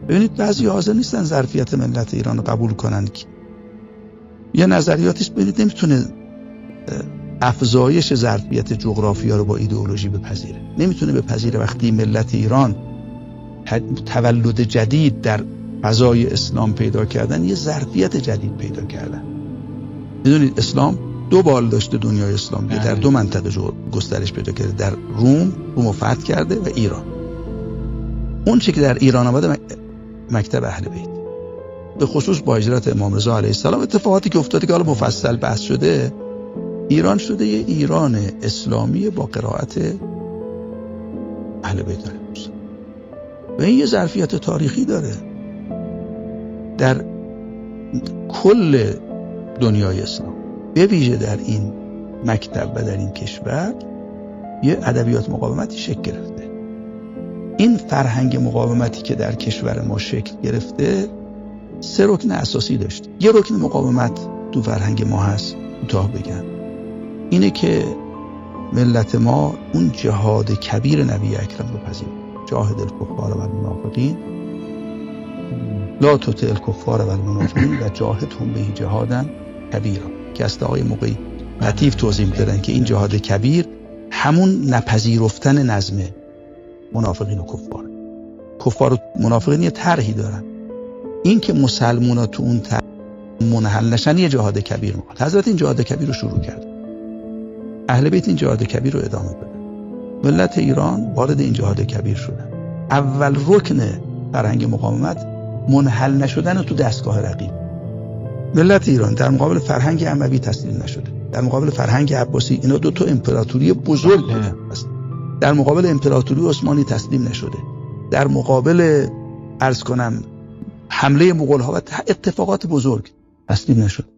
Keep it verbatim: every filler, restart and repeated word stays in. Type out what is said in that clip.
ببینید بعضی حاضر نیستن ظرفیت ملت ایران رو قبول کنن. یه نظریاتیست ببینید نمیتونه افزایش ظرفیت جغرافیا رو با ایدئولوژی بپذیره. نمیتونه بپذیره وقتی ملت ایران تولد جدید در فضای اسلام پیدا کردن، یه ظرفیت جدید پیدا کردن. میدونید اسلام دو بال داشته، دنیای اسلام در دو منطقه گسترش پیدا کرده، در روم روم فتح کرده و ایران. اون چیزی که در ایران آمده مکتب اهل بیت، به خصوص با هجرت امام رضا علیه السلام، اتفاقاتی که افتاده که حالا مفصل بحث شده، ایران شده یه ایران اسلامی با قرائت اهل بیت علیهم السلام و این یه ظرفیت تاریخی داره در کل دنیای اسلام، به ویژه در این مکتب و در این کشور یه ادبیات مقاومتی شکل گرفته. این فرهنگ مقاومتی که در کشور ما شکل گرفته سه رکن اساسی داشت. یه رکن مقاومت تو فرهنگ ما هست، کوتاه بگم، اینه که ملت ما اون جهاد کبیر نبی اکرم رو پذیر، جاهد الکفار و المنافقین لا تطع الکفار و المنافقین و جاهدهم به جهادا کبیرا، که است آقای موقعی لطیف توضیح می‌دادن که این جهاد کبیر همون نپذیرفتن نظم منافقین و کفار. کفار و منافقین یه طرحی دارن، این که مسلمونا تو اون طرح منحل نشن یه جهاد کبیر می‌کنه. حضرت این جهاد کبیر رو شروع کرد، اهل بیت این جهاد کبیر رو ادامه دادن، ملت ایران وارد این جهاد کبیر شدن. اول رکن فرهنگ مقاومت منحل نشدن تو دستگاه رقیب. ملت ایران در مقابل فرهنگ اموی تسلیم نشده، در مقابل فرهنگ عباسی، اینا دو تا امپراتوری بزرگ بودن، در مقابل امپراتوری عثمانی تسلیم نشده، در مقابل عرض کنم حمله مغول‌ها و اتفاقات بزرگ تسلیم نشد.